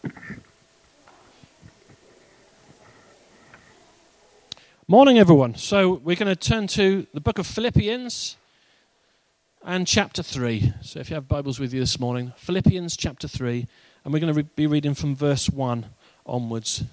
Morning, everyone. So we're going to turn to the book of Philippians and chapter 3. So if you have Bibles with you this morning, Philippians chapter 3, and we're going to be reading from verse 1 onwards.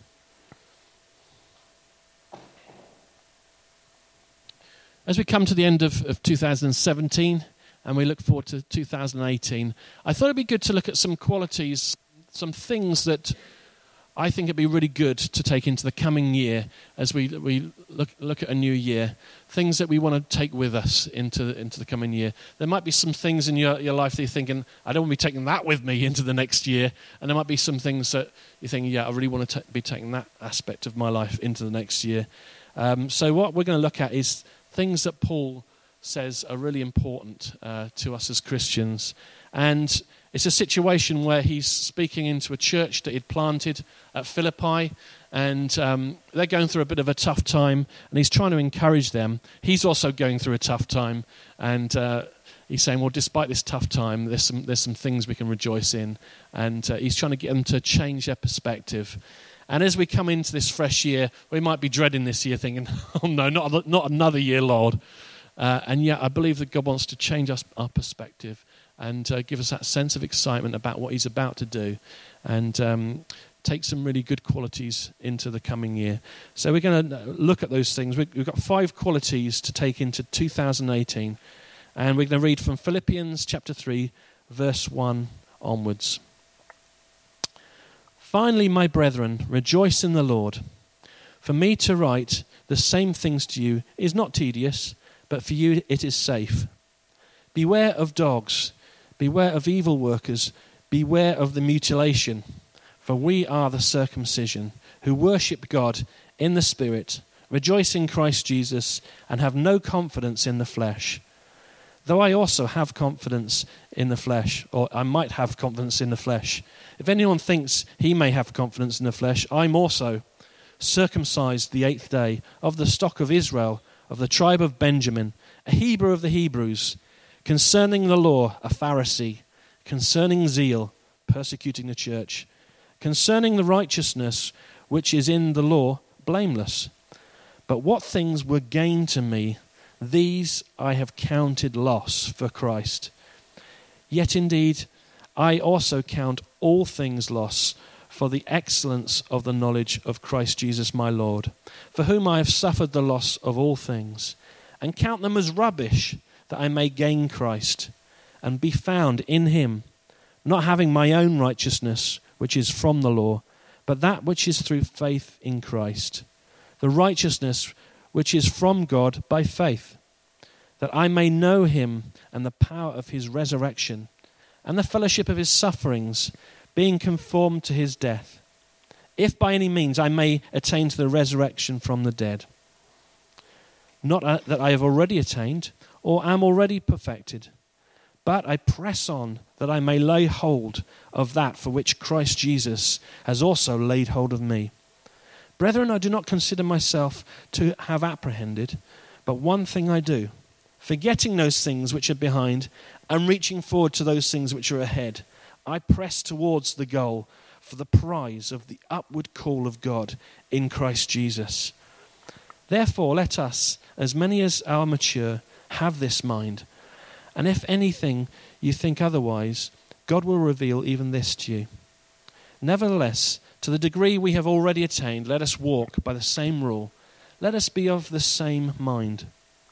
As we come to the end of 2017 and we look forward to 2018, I thought it'd be good to look at some qualities, some things that I think it'd be really good to take into the coming year as we look at a new year. Things that we want to take with us into the coming year. There might be some things in your life that you're thinking, I don't want to be taking that with me into the next year. And there might be some things that you're thinking, yeah, I really want to be taking that aspect of my life into the next year. So what we're going to look at is things that Paul says are really important to us as Christians. And it's a situation where he's speaking into a church that he'd planted at Philippi, and they're going through a bit of a tough time, and he's trying to encourage them. He's also going through a tough time, and he's saying, well, despite this tough time, there's some things we can rejoice in, and he's trying to get them to change their perspective. And as we come into this fresh year, we might be dreading this year, thinking, oh no, not another year, Lord. And yet I believe that God wants to change our perspective and give us that sense of excitement about what he's about to do, and take some really good qualities into the coming year. So we're going to look at those things. We've got 5 qualities to take into 2018, and we're going to read from Philippians chapter 3, verse 1 onwards. Finally, my brethren, rejoice in the Lord. For me to write the same things to you is not tedious, but for you it is safe. Beware of dogs. Beware of evil workers, beware of the mutilation, for we are the circumcision, who worship God in the Spirit, rejoice in Christ Jesus, and have no confidence in the flesh. Though I also have confidence in the flesh, or I might have confidence in the flesh. If anyone thinks he may have confidence in the flesh, I'm also circumcised the 8th day, of the stock of Israel, of the tribe of Benjamin, a Hebrew of the Hebrews, concerning the law, a Pharisee, concerning zeal, persecuting the church, concerning the righteousness which is in the law, blameless. But what things were gain to me, these I have counted loss for Christ. Yet indeed, I also count all things loss for the excellence of the knowledge of Christ Jesus my Lord, for whom I have suffered the loss of all things, and count them as rubbish, that I may gain Christ, and be found in him, not having my own righteousness, which is from the law, but that which is through faith in Christ, the righteousness which is from God by faith, that I may know him and the power of his resurrection, and the fellowship of his sufferings, being conformed to his death, if by any means I may attain to the resurrection from the dead. Not that I have already attained, or am already perfected, but I press on that I may lay hold of that for which Christ Jesus has also laid hold of me. Brethren, I do not consider myself to have apprehended, but one thing I do, forgetting those things which are behind and reaching forward to those things which are ahead, I press towards the goal for the prize of the upward call of God in Christ Jesus. Therefore, let us, as many as are mature, have this mind. And if anything you think otherwise, God will reveal even this to you. Nevertheless, to the degree we have already attained, let us walk by the same rule. Let us be of the same mind.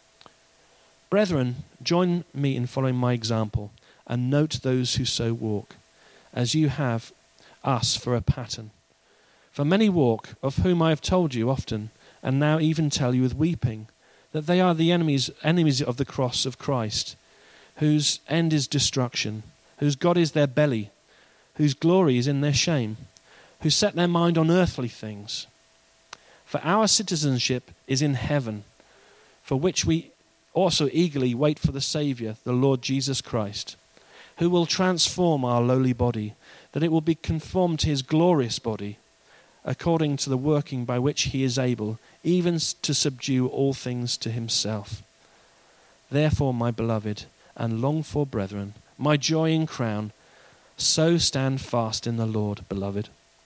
Brethren, join me in following my example, and note those who so walk, as you have us for a pattern. For many walk, of whom I have told you often, and now even tell you with weeping, that they are the enemies of the cross of Christ, whose end is destruction, whose God is their belly, whose glory is in their shame, who set their mind on earthly things. For our citizenship is in heaven, for which we also eagerly wait for the Saviour, the Lord Jesus Christ, who will transform our lowly body, that it will be conformed to his glorious body, according to the working by which he is able, even to subdue all things to himself. Therefore, my beloved and longed for brethren, my joy and crown, so stand fast in the Lord, beloved.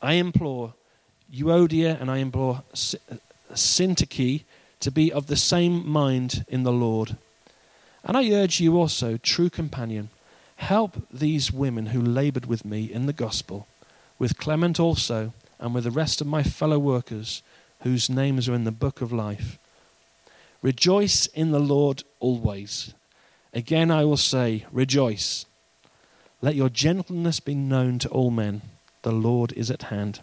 I implore Euodia and I implore Syntyche to be of the same mind in the Lord. And I urge you also, true companion, help these women who labored with me in the gospel, with Clement also, and with the rest of my fellow workers, whose names are in the book of life. Rejoice in the Lord always. Again I will say, rejoice. Let your gentleness be known to all men. The Lord is at hand.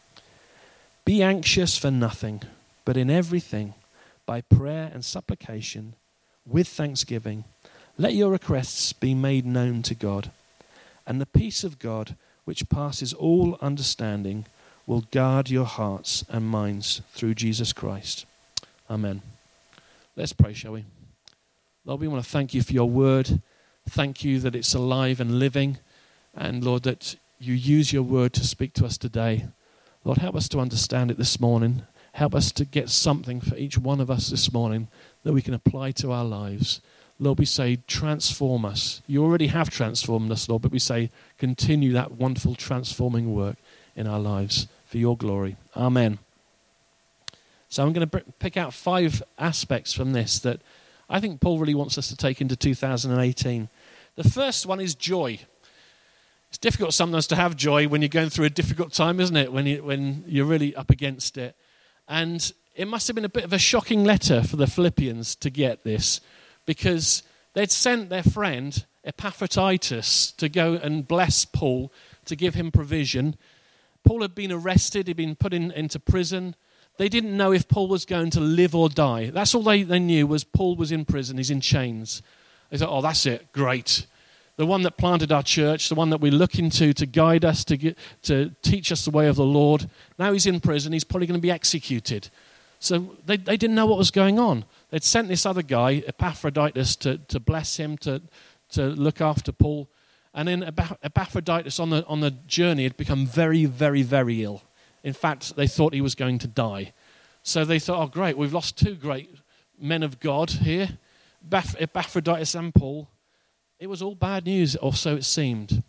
Be anxious for nothing, but in everything, by prayer and supplication, with thanksgiving, let your requests be made known to God. And the peace of God, which passes all understanding, will guard your hearts and minds through Jesus Christ. Amen. Let's pray, shall we? Lord, we want to thank you for your word. Thank you that it's alive and living. And Lord, that you use your word to speak to us today. Lord, help us to understand it this morning. Help us to get something for each one of us this morning that we can apply to our lives. Lord, we say, transform us. You already have transformed us, Lord, but we say, continue that wonderful transforming work in our lives for your glory. Amen. So I'm going to pick out 5 aspects from this that I think Paul really wants us to take into 2018. The first one is joy. It's difficult sometimes to have joy when you're going through a difficult time, isn't it? When you're really up against it. And it must have been a bit of a shocking letter for the Philippians to get this, because they'd sent their friend Epaphroditus to go and bless Paul, to give him provision. Paul had been arrested, he'd been put into prison. They didn't know if Paul was going to live or die. That's all they knew, was Paul was in prison, he's in chains. They thought, oh, that's it, great. The one that planted our church, the one that we're looking to guide us, to teach us the way of the Lord. Now he's in prison, he's probably going to be executed. So they didn't know what was going on. They'd sent this other guy, Epaphroditus, to bless him, to look after Paul. And then Epaphroditus on the journey had become very, very, very ill. In fact, they thought he was going to die. So they thought, oh, great, we've lost 2 great men of God here, Epaphroditus and Paul. It was all bad news, or so it seemed.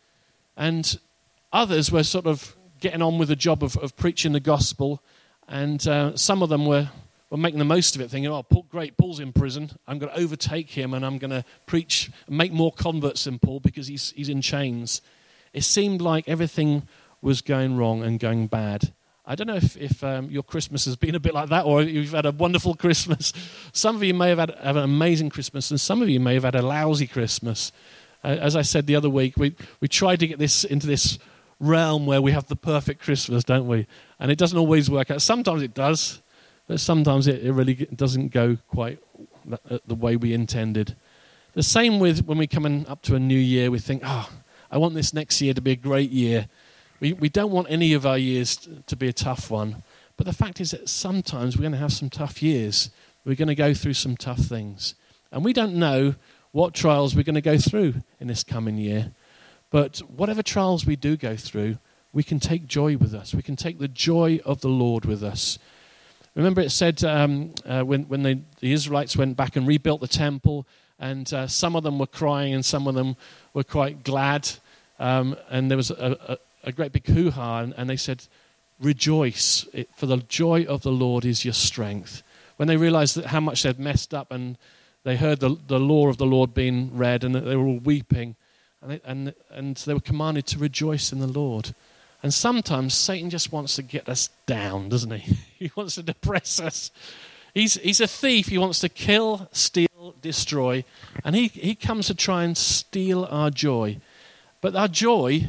And others were sort of getting on with the job of preaching the gospel, and some of them were making the most of it, thinking, oh, Paul, great, Paul's in prison. I'm going to overtake him, and I'm going to preach and make more converts than Paul because he's in chains. It seemed like everything was going wrong and going bad. I don't know if your Christmas has been a bit like that, or you've had a wonderful Christmas. Some of you may have had an amazing Christmas, and some of you may have had a lousy Christmas. As I said the other week, we try to get this into this realm where we have the perfect Christmas, don't we? And it doesn't always work out. Sometimes it does, but sometimes it really doesn't go quite the way we intended. The same with when we're coming up to a new year. We think, I want this next year to be a great year. We don't want any of our years to be a tough one. But the fact is that sometimes we're going to have some tough years. We're going to go through some tough things. And we don't know what trials we're going to go through in this coming year. But whatever trials we do go through, we can take joy with us. We can take the joy of the Lord with us. Remember it said when the Israelites went back and rebuilt the temple, and some of them were crying and some of them were quite glad. And there was a great big hoo-ha, and they said, rejoice, for the joy of the Lord is your strength. When they realized that how much they'd messed up, and they heard the law of the Lord being read, and they were all weeping, and they were commanded to rejoice in the Lord. And sometimes Satan just wants to get us down, doesn't he? He wants to depress us. He's a thief. He wants to kill, steal, destroy, and he comes to try and steal our joy. But our joy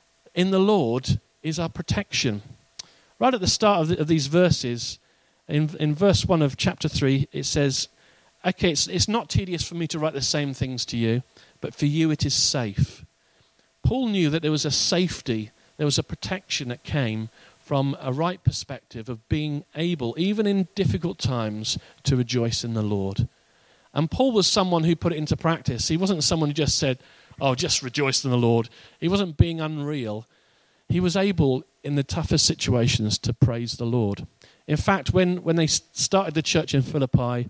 in the Lord is our protection. Right at the start of these verses, in verse 1 of chapter 3, it says, okay, it's not tedious for me to write the same things to you, but for you it is safe. Paul knew that there was a safety, there was a protection that came from a right perspective of being able, even in difficult times, to rejoice in the Lord. And Paul was someone who put it into practice. He wasn't someone who just said, oh, just rejoice in the Lord. He wasn't being unreal. He was able, in the toughest situations, to praise the Lord. In fact, when they started the church in Philippi,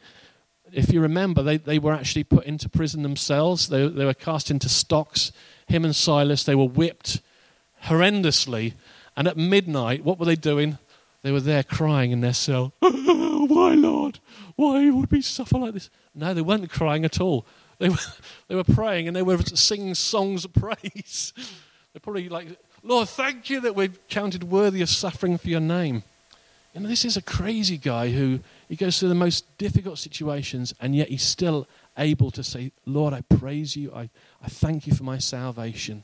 if you remember, they were actually put into prison themselves. They were cast into stocks. Him and Silas, they were whipped horrendously. And at midnight, what were they doing? They were there crying in their cell. Oh, why, Lord? Why would we suffer like this? No, they weren't crying at all. They were praying and they were singing songs of praise. They're probably like, Lord, thank you that we're counted worthy of suffering for your name. You know, this is a crazy guy who he goes through the most difficult situations, and yet he's still able to say, Lord, I praise you. I thank you for my salvation.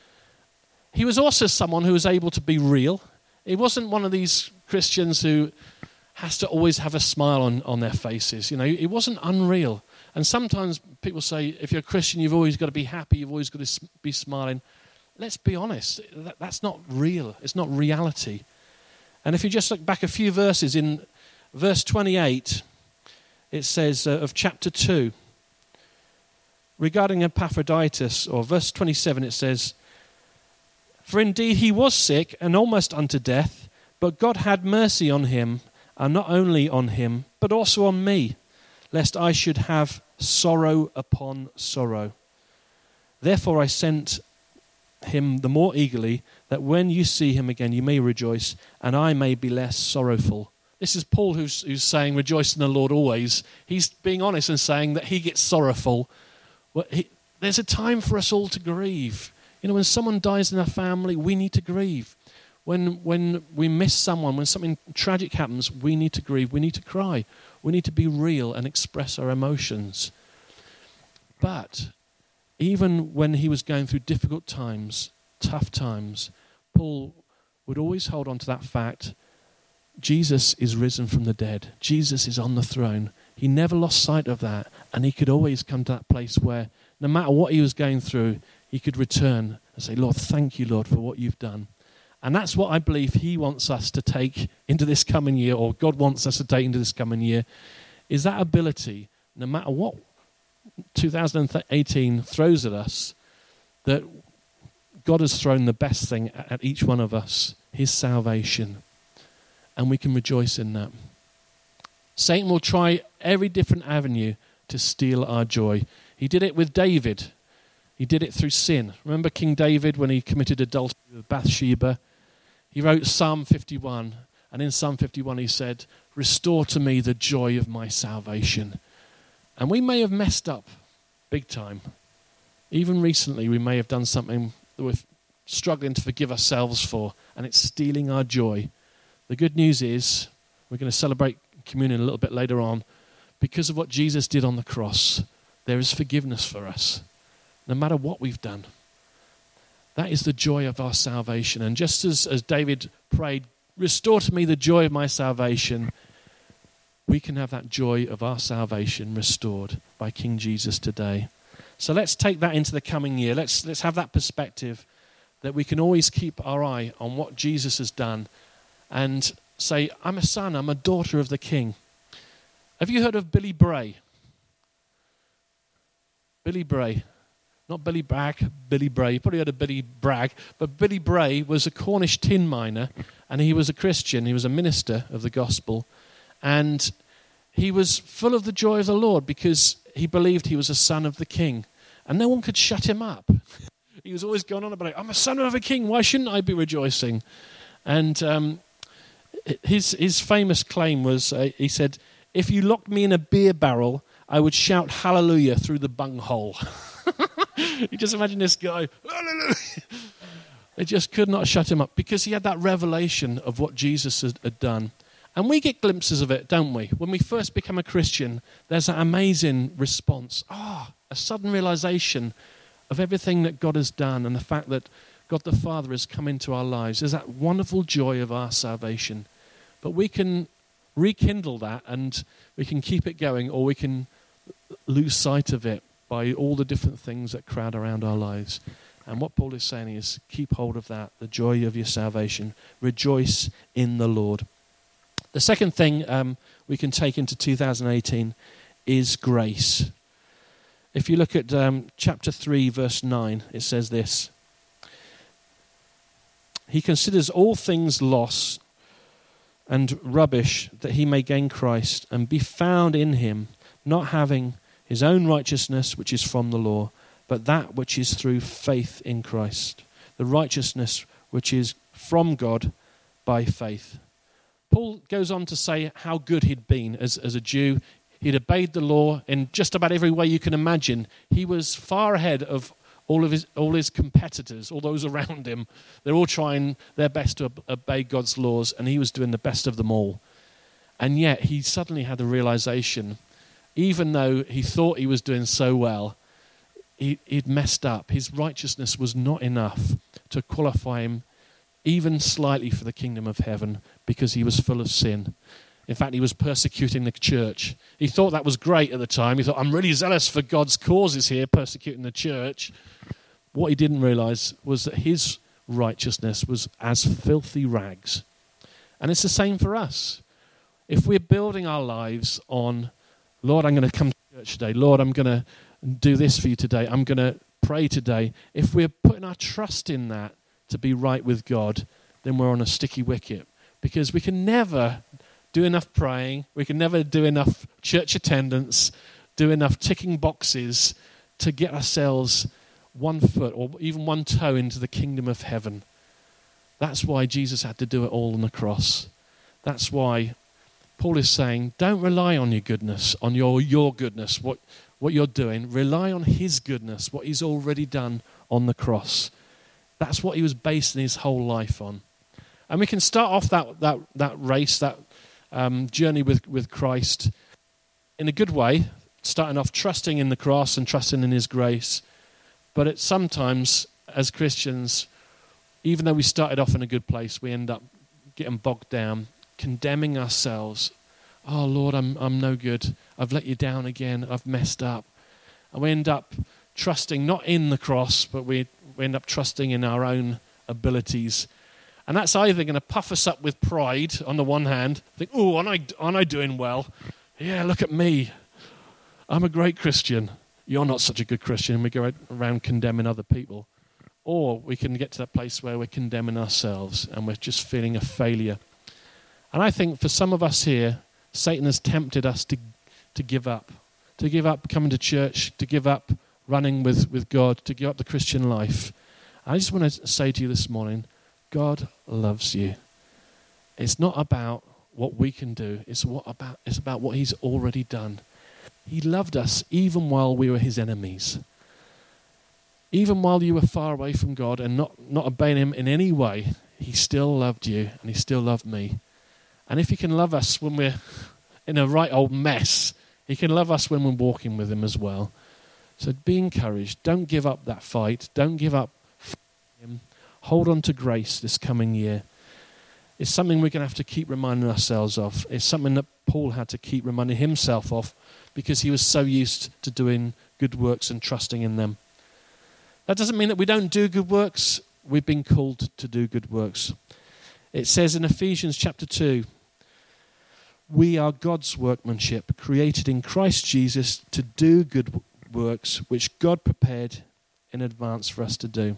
He was also someone who was able to be real. He wasn't one of these Christians who has to always have a smile on their faces. You know, it wasn't unreal. And sometimes people say, if you're a Christian, you've always got to be happy, you've always got to be smiling. Let's be honest, that's not real. It's not reality. And if you just look back a few verses, in verse 28, it says of chapter 2, regarding Epaphroditus, or verse 27, it says, for indeed he was sick and almost unto death, but God had mercy on him, and not only on him, but also on me, lest I should have sorrow upon sorrow. Therefore I sent him the more eagerly, that when you see him again you may rejoice, and I may be less sorrowful. This is Paul who's saying, rejoice in the Lord always. He's being honest and saying that he gets sorrowful. Well, there's a time for us all to grieve. You know, when someone dies in our family, we need to grieve. When we miss someone, when something tragic happens, we need to grieve. We need to cry. We need to be real and express our emotions. But even when he was going through difficult times, tough times, Paul would always hold on to that fact, Jesus is risen from the dead. Jesus is on the throne. He never lost sight of that, and he could always come to that place where no matter what he was going through, he could return and say, Lord, thank you, Lord, for what you've done. And that's what I believe he wants us to take into this coming year, or God wants us to take into this coming year, is that ability, no matter what 2018 throws at us, that God has thrown the best thing at each one of us, his salvation. And we can rejoice in that. Satan will try every different avenue to steal our joy. He did it with David. He did it through sin. Remember King David when he committed adultery with Bathsheba? He wrote Psalm 51, and in Psalm 51 he said, restore to me the joy of my salvation. And we may have messed up big time. Even recently we may have done something that we're struggling to forgive ourselves for, and it's stealing our joy. The good news is, we're going to celebrate communion a little bit later on, because of what Jesus did on the cross, there is forgiveness for us, no matter what we've done. That is the joy of our salvation. And just as David prayed, restore to me the joy of my salvation, we can have that joy of our salvation restored by King Jesus today. So let's take that into the coming year. Let's have that perspective that we can always keep our eye on what Jesus has done and say, I'm a son, I'm a daughter of the King. Have you heard of Billy Bray? Billy Bray. Not Billy Bragg, Billy Bray. You probably heard of Billy Bragg. But Billy Bray was a Cornish tin miner, and he was a Christian. He was a minister of the gospel. And he was full of the joy of the Lord because he believed he was a son of the King. And no one could shut him up. He was always going on about it. I'm a son of a king. Why shouldn't I be rejoicing? And his famous claim was, he said, if you locked me in a beer barrel, I would shout hallelujah through the bunghole. You just imagine this guy, hallelujah. They just could not shut him up because he had that revelation of what Jesus had done. And we get glimpses of it, don't we? When we first become a Christian, there's that amazing response. A sudden realization of everything that God has done and the fact that God the Father has come into our lives. There's that wonderful joy of our salvation. But we can rekindle that and we can keep it going, or we can lose sight of it by all the different things that crowd around our lives. And what Paul is saying is keep hold of that, the joy of your salvation. Rejoice in the Lord. The second thing we can take into 2018 is grace. If you look at chapter 3, verse 9, it says this. He considers all things loss and rubbish that he may gain Christ and be found in him, not having his own righteousness, which is from the law, but that which is through faith in Christ, the righteousness which is from God by faith. Paul goes on to say how good he'd been as a Jew. He'd obeyed the law in just about every way you can imagine. He was far ahead of all his competitors, all those around him. They're all trying their best to obey God's laws, and he was doing the best of them all. And yet he suddenly had a realization, even though he thought he was doing so well, he'd messed up. His righteousness was not enough to qualify him even slightly for the kingdom of heaven, because he was full of sin. In fact, he was persecuting the church. He thought that was great at the time. He thought, I'm really zealous for God's causes here, persecuting the church. What he didn't realize was that his righteousness was as filthy rags. And it's the same for us. If we're building our lives on, Lord, I'm going to come to church today. Lord, I'm going to do this for you today. I'm going to pray today. If we're putting our trust in that to be right with God, then we're on a sticky wicket, because we can never do enough praying, we can never do enough church attendance, do enough ticking boxes to get ourselves 1 foot or even 1 toe into the kingdom of heaven. That's why Jesus had to do it all on the cross. That's why Paul is saying, don't rely on your goodness, on your goodness, what you're doing. Rely on his goodness, what he's already done on the cross. That's what he was basing his whole life on. And we can start off that race, that journey with Christ in a good way, starting off trusting in the cross and trusting in his grace. But it's sometimes, as Christians, even though we started off in a good place, we end up getting bogged down, condemning ourselves. Oh, Lord, I'm no good. I've let you down again. I've messed up. And we end up trusting not in the cross, but we end up trusting in our own abilities. And that's either going to puff us up with pride on the one hand, think, oh, aren't I doing well? Yeah, look at me. I'm a great Christian. You're not such a good Christian. And we go around condemning other people. Or we can get to that place where we're condemning ourselves and we're just feeling a failure. And I think for some of us here, Satan has tempted us to give up coming to church, to give up running with God, to give up the Christian life. I just want to say to you this morning, God loves you. It's not about what we can do. It's about what he's already done. He loved us even while we were his enemies. Even while you were far away from God and not obeying him in any way, he still loved you and he still loved me. And if he can love us when we're in a right old mess, he can love us when we're walking with him as well. So be encouraged. Don't give up that fight. Don't give up him. Hold on to grace this coming year. It's something we're going to have to keep reminding ourselves of. It's something that Paul had to keep reminding himself of because he was so used to doing good works and trusting in them. That doesn't mean that we don't do good works. We've been called to do good works. It says in Ephesians chapter 2, we are God's workmanship, created in Christ Jesus to do good works, which God prepared in advance for us to do.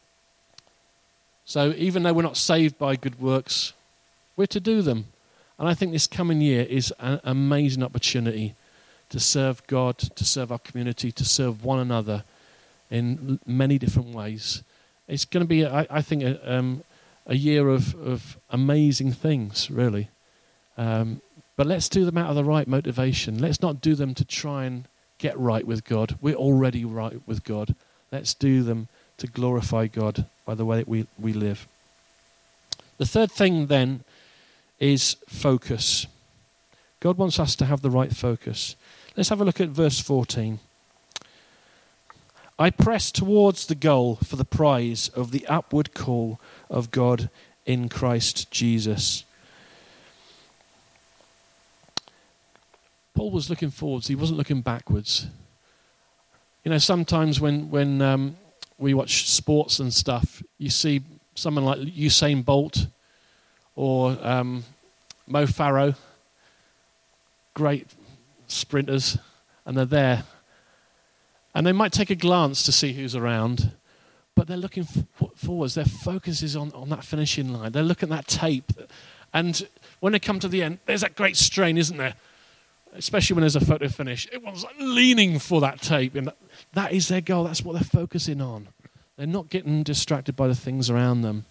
So even though we're not saved by good works, we're to do them. And I think this coming year is an amazing opportunity to serve God, to serve our community, to serve one another in many different ways. It's going to be, I think, a year of amazing things, really. But let's do them out of the right motivation. Let's not do them to try and get right with God. We're already right with God. Let's do them to glorify God by the way that we live. The third thing then is focus. God wants us to have the right focus. Let's have a look at verse 14. I press towards the goal for the prize of the upward call of God in Christ Jesus. Paul was looking forwards. He wasn't looking backwards. You know, sometimes when we watch sports and stuff, you see someone like Usain Bolt or Mo Farah, great sprinters, and they're there. And they might take a glance to see who's around, but they're looking forwards. Their focus is on that finishing line. They're looking at that tape. And when they come to the end, there's that great strain, isn't there? Especially when there's a photo finish. Everyone's like leaning for that tape. And that is their goal. That's what they're focusing on. They're not getting distracted by the things around them.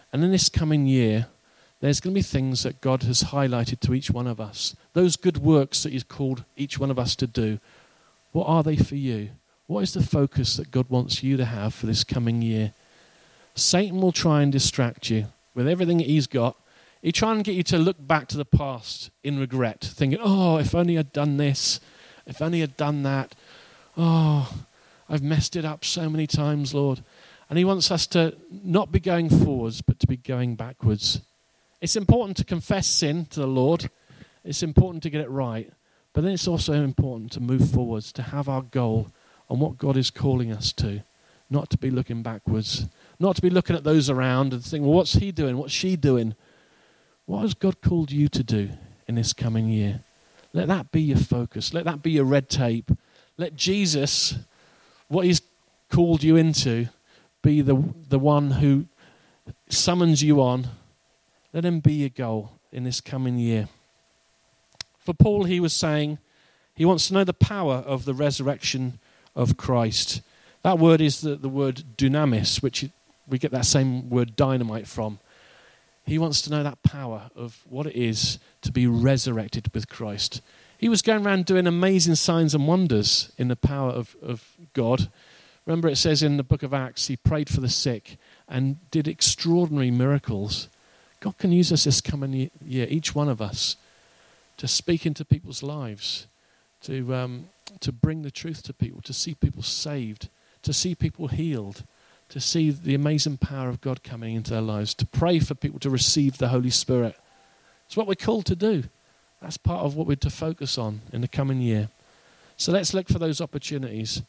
And in this coming year, there's going to be things that God has highlighted to each one of us. Those good works that he's called each one of us to do, what are they for you? What is the focus that God wants you to have for this coming year? Satan will try and distract you with everything that he's got. He'll try and get you to look back to the past in regret, thinking, oh, if only I'd done this, if only I'd done that. Oh, I've messed it up so many times, Lord. And he wants us to not be going forwards, but to be going backwards. It's important to confess sin to the Lord. It's important to get it right. But then it's also important to move forwards, to have our goal on what God is calling us to, not to be looking backwards, not to be looking at those around and thinking, well, what's he doing? What's she doing? What has God called you to do in this coming year? Let that be your focus. Let that be your red tape. Let Jesus, what he's called you into, be the one who summons you on. Let him be your goal in this coming year. For Paul, he was saying he wants to know the power of the resurrection of Christ. That word is the word dunamis, which we get that same word dynamite from. He wants to know that power of what it is to be resurrected with Christ. He was going around doing amazing signs and wonders in the power of God. Remember, it says in the book of Acts, he prayed for the sick and did extraordinary miracles. God can use us this coming year, each one of us, to speak into people's lives, to bring the truth to people, to see people saved, to see people healed, to see the amazing power of God coming into their lives, to pray for people to receive the Holy Spirit. It's what we're called to do. That's part of what we're to focus on in the coming year. So let's look for those opportunities.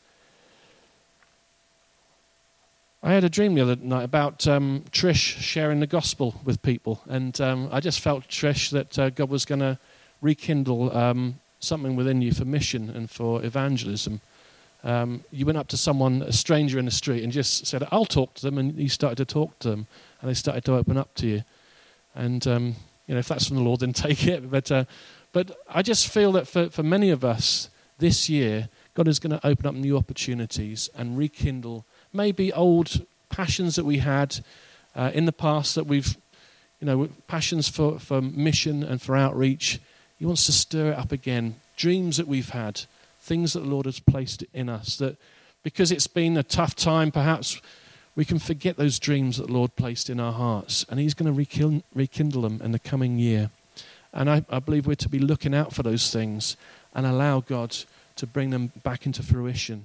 I had a dream the other night about Trish sharing the gospel with people. And I just felt, Trish, that God was going to rekindle something within you for mission and for evangelism. You went up to someone, a stranger in the street, and just said, I'll talk to them. And you started to talk to them. And they started to open up to you. And, if that's from the Lord, then take it. But I just feel that for many of us this year, God is going to open up new opportunities and rekindle maybe old passions that we had in the past that we've, passions for mission and for outreach. He wants to stir it up again. Dreams that we've had, things that the Lord has placed in us, that because it's been a tough time, perhaps we can forget those dreams that the Lord placed in our hearts, and he's going to rekindle them in the coming year. And I believe we're to be looking out for those things and allow God to bring them back into fruition.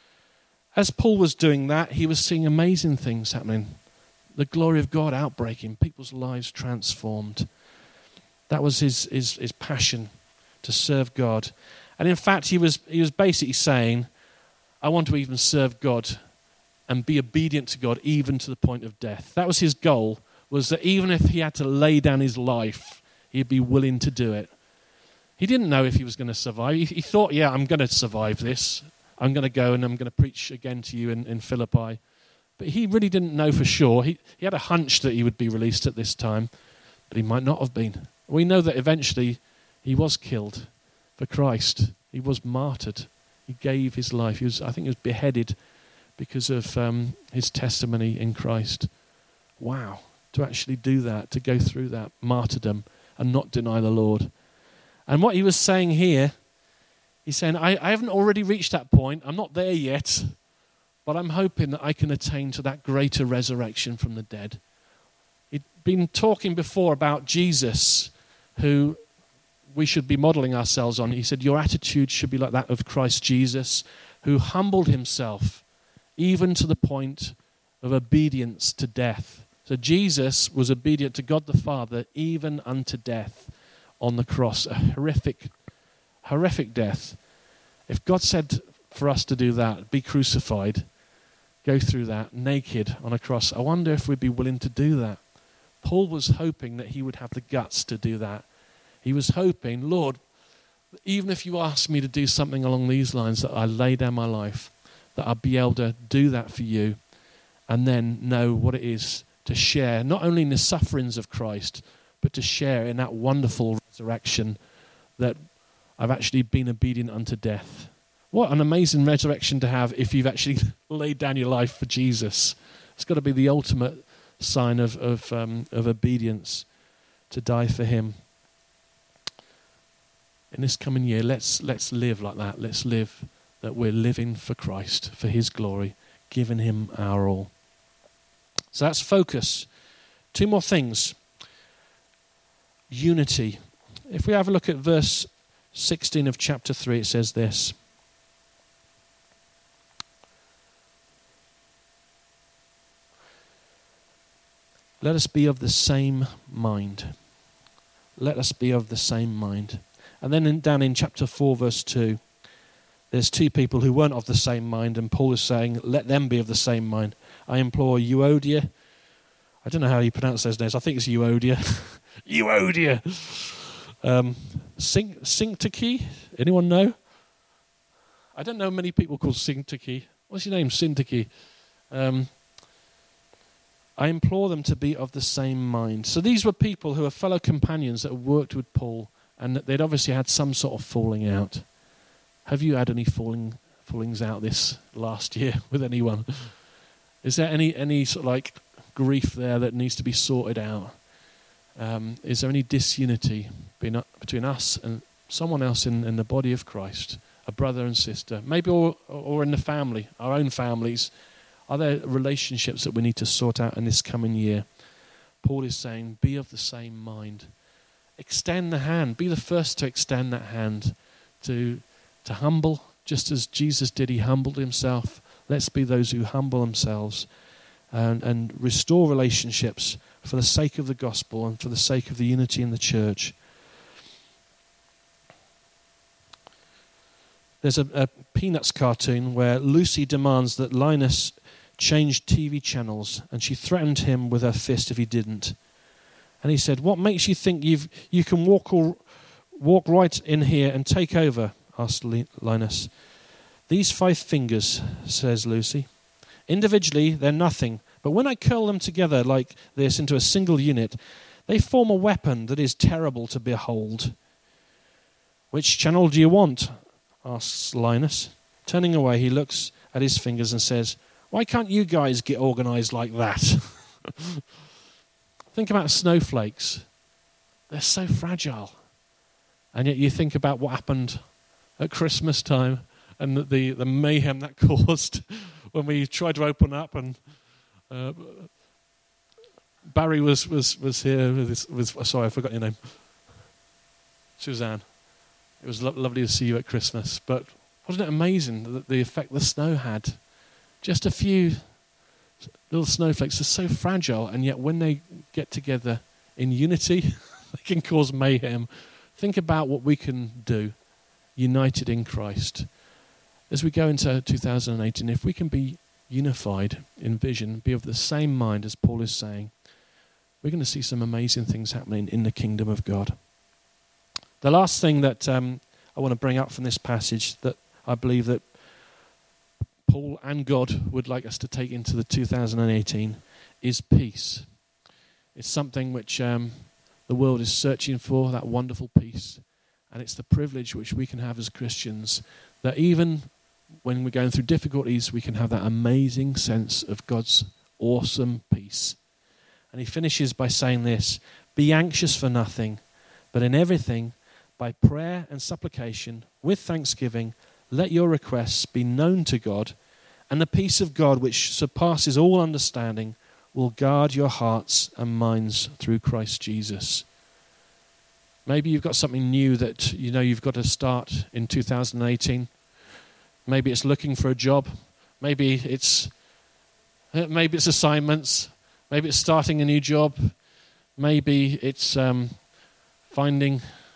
As Paul was doing that, he was seeing amazing things happening. The glory of God outbreaking, people's lives transformed. That was his passion, to serve God. And in fact, he was basically saying, I want to even serve God and be obedient to God even to the point of death. That was his goal, was that even if he had to lay down his life, he'd be willing to do it. He didn't know if he was going to survive. He thought, I'm going to survive this. I'm going to go and I'm going to preach again to you in Philippi. But he really didn't know for sure. He had a hunch that he would be released at this time, but he might not have been. We know that eventually he was killed for Christ. He was martyred. He gave his life. He was beheaded because of his testimony in Christ. Wow, to actually do that, to go through that martyrdom and not deny the Lord. And what he was saying here, he's saying, I haven't already reached that point. I'm not there yet, but I'm hoping that I can attain to that greater resurrection from the dead. He'd been talking before about Jesus, who we should be modeling ourselves on. He said, your attitude should be like that of Christ Jesus, who humbled himself even to the point of obedience to death. So Jesus was obedient to God the Father even unto death on the cross, a horrific death. If God said for us to do that, be crucified, go through that naked on a cross, I wonder if we'd be willing to do that. Paul was hoping that he would have the guts to do that. He was hoping, Lord, even if you ask me to do something along these lines, that I lay down my life, that I'll be able to do that for you and then know what it is to share, not only in the sufferings of Christ, but to share in that wonderful resurrection that I've actually been obedient unto death. What an amazing resurrection to have if you've actually laid down your life for Jesus. It's got to be the ultimate sign of obedience to die for him. In this coming year, let's live like that. Let's live that we're living for Christ, for his glory, giving him our all. So that's focus. Two more things. Unity. If we have a look at verse 16 of chapter 3, it says this. Let us be of the same mind. Let us be of the same mind. And then down in chapter 4, verse 2, there's two people who weren't of the same mind, and Paul is saying, let them be of the same mind. I implore Euodia. I don't know how you pronounce those names. I think it's Euodia. Euodia. Syntyche. Anyone know? I don't know many people called Syntyche. What's your name? Syntyche. I implore them to be of the same mind. So these were people who were fellow companions that worked with Paul, and they'd obviously had some sort of falling out. Have you had any fallings out this last year with anyone? Is there any sort of like grief there that needs to be sorted out? Is there any disunity between us and someone else in the body of Christ, a brother and sister, maybe or in the family, our own families? Are there relationships that we need to sort out in this coming year? Paul is saying, be of the same mind. Extend the hand. Be the first to extend that hand to humble, just as Jesus did. He humbled himself. Let's be those who humble themselves and restore relationships for the sake of the gospel and for the sake of the unity in the church. There's a Peanuts cartoon where Lucy demands that Linus change TV channels, and she threatened him with her fist if he didn't. And he said, what makes you think you can walk right in here and take over? Asked Linus. These 5 fingers, says Lucy. Individually, they're nothing, but when I curl them together like this into a single unit, they form a weapon that is terrible to behold. Which channel do you want? Asks Linus. Turning away, he looks at his fingers and says, why can't you guys get organized like that? Think about snowflakes. They're so fragile. And yet you think about what happened at Christmas time and the mayhem that caused when we tried to open up, and Barry was here with sorry, I forgot your name. Suzanne. It was lovely to see you at Christmas. But wasn't it amazing the effect the snow had? Just a few little snowflakes are so fragile, and yet when they get together in unity, they can cause mayhem. Think about what we can do, united in Christ. As we go into 2018, if we can be unified in vision, be of the same mind as Paul is saying, we're going to see some amazing things happening in the kingdom of God. The last thing that I want to bring up from this passage that I believe that Paul and God would like us to take into the 2018 is peace. It's something which the world is searching for, that wonderful peace. And it's the privilege which we can have as Christians, that even when we're going through difficulties, we can have that amazing sense of God's awesome peace. And he finishes by saying this, be anxious for nothing, but in everything, by prayer and supplication, with thanksgiving, let your requests be known to God, and the peace of God, which surpasses all understanding, will guard your hearts and minds through Christ Jesus. Maybe you've got something new that you know you've got to start in 2018. Maybe it's looking for a job. Maybe it's assignments. Maybe it's starting a new job. Maybe it's finding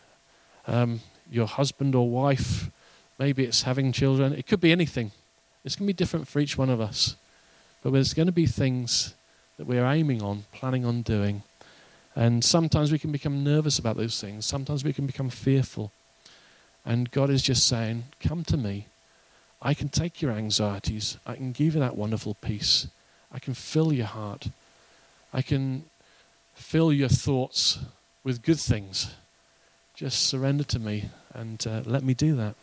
your husband or wife. Maybe it's having children. It could be anything. It's going to be different for each one of us. But there's going to be things that we're aiming on, planning on doing. And sometimes we can become nervous about those things. Sometimes we can become fearful. And God is just saying, come to me. I can take your anxieties. I can give you that wonderful peace. I can fill your heart. I can fill your thoughts with good things. Just surrender to me and let me do that.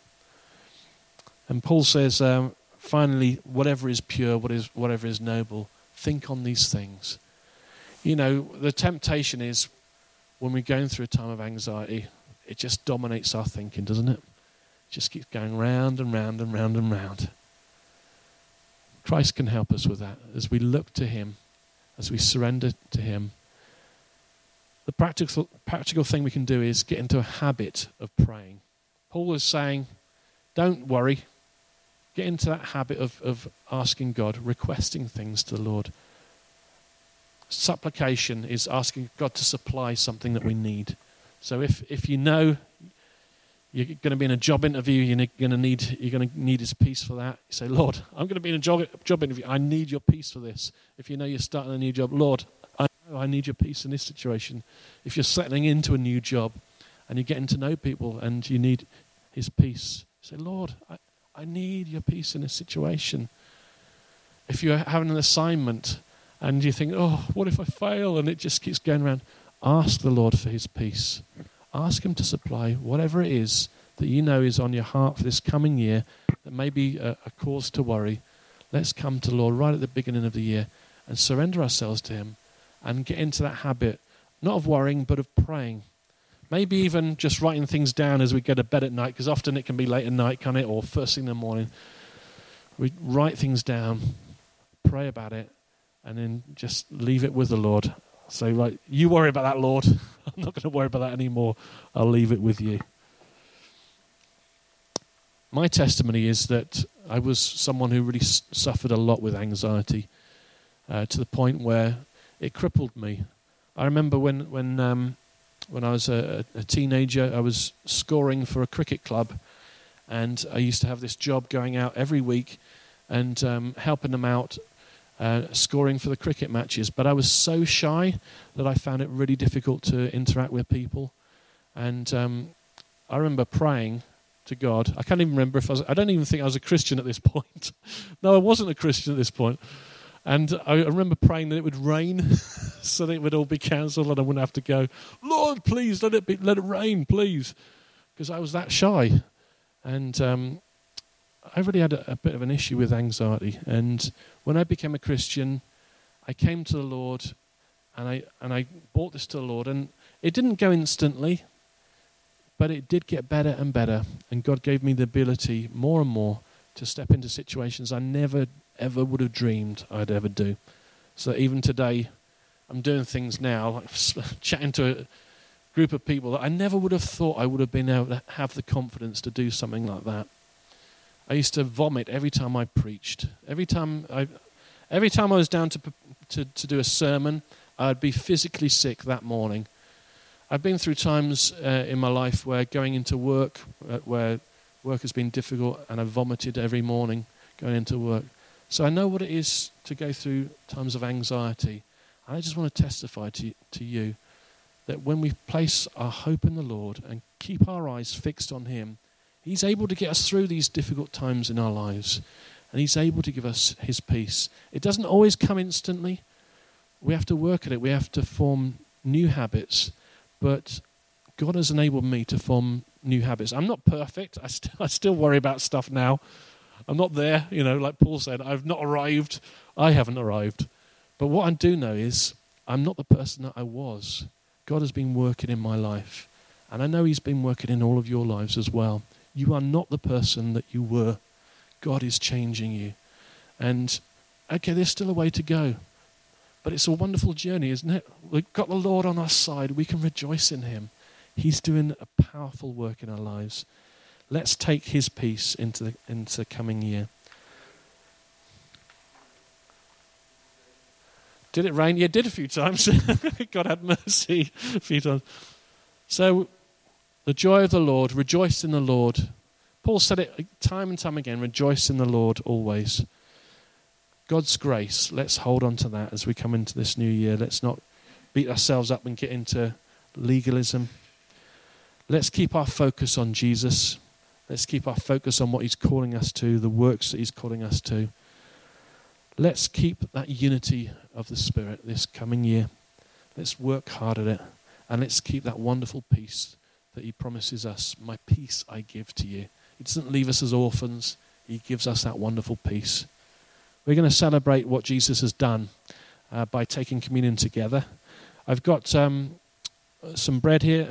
And Paul says, finally, whatever is pure, whatever is noble, think on these things. the temptation is when we're going through a time of anxiety, it just dominates our thinking, doesn't it? It just keeps going round and round and round and round. Christ can help us with that as we look to him, as we surrender to him. The practical thing we can do is get into a habit of praying. Paul is saying, don't worry. Get into that habit of asking God, requesting things to the Lord. Supplication is asking God to supply something that we need. So if you know you're going to be in a job interview, you're going to need his peace for that. You say, Lord, I'm going to be in a job interview. I need your peace for this. If you know you're starting a new job, Lord, I need your peace in this situation. If you're settling into a new job and you're getting to know people and you need his peace, say, Lord, I need your peace in this situation. If you're having an assignment and you think, oh, what if I fail? And it just keeps going around. Ask the Lord for his peace. Ask him to supply whatever it is that you know is on your heart for this coming year that may be a cause to worry. Let's come to the Lord right at the beginning of the year and surrender ourselves to him and get into that habit, not of worrying, but of praying. Maybe even just writing things down as we go to bed at night, because often it can be late at night, can't it, or first thing in the morning. We write things down, pray about it, and then just leave it with the Lord. Say, right, you worry about that, Lord. I'm not going to worry about that anymore. I'll leave it with you. My testimony is that I was someone who really suffered a lot with anxiety to the point where it crippled me. I remember when I was a teenager, I was scoring for a cricket club, and I used to have this job going out every week and helping them out, scoring for the cricket matches. But I was so shy that I found it really difficult to interact with people. And I remember praying to God. I can't even remember I don't even think I was a Christian at this point. No, I wasn't a Christian at this point. And I remember praying that it would rain so that it would all be cancelled and I wouldn't have to go, Lord, please, let it rain, please. Because I was that shy. And I really had a bit of an issue with anxiety. And when I became a Christian, I came to the Lord and I brought this to the Lord. And it didn't go instantly, but it did get better and better. And God gave me the ability more and more to step into situations I never ever would have dreamed I'd ever do. So even today, I'm doing things now, like chatting to a group of people that I never would have thought I would have been able to have the confidence to do something like that. I used to vomit every time I preached. Every time I was down to do a sermon, I'd be physically sick that morning. I've been through times in my life where going into work, where work has been difficult, and I've vomited every morning going into work. So I know what it is to go through times of anxiety. And I just want to testify to you that when we place our hope in the Lord and keep our eyes fixed on him, he's able to get us through these difficult times in our lives. And he's able to give us his peace. It doesn't always come instantly. We have to work at it. We have to form new habits. But God has enabled me to form new habits. I'm not perfect. I still worry about stuff now. I'm not there, like Paul said, I've not arrived. I haven't arrived. But what I do know is I'm not the person that I was. God has been working in my life. And I know he's been working in all of your lives as well. You are not the person that you were. God is changing you. And, okay, there's still a way to go. But it's a wonderful journey, isn't it? We've got the Lord on our side. We can rejoice in him. He's doing a powerful work in our lives. Let's take his peace into the coming year. Did it rain? Yeah, it did a few times. God had mercy a few times. So, the joy of the Lord, rejoice in the Lord. Paul said it time and time again, rejoice in the Lord always. God's grace, let's hold on to that as we come into this new year. Let's not beat ourselves up and get into legalism. Let's keep our focus on Jesus. Let's keep our focus on what he's calling us to, the works that he's calling us to. Let's keep that unity of the Spirit this coming year. Let's work hard at it. And let's keep that wonderful peace that he promises us. My peace I give to you. He doesn't leave us as orphans. He gives us that wonderful peace. We're going to celebrate what Jesus has done by taking communion together. I've got some bread here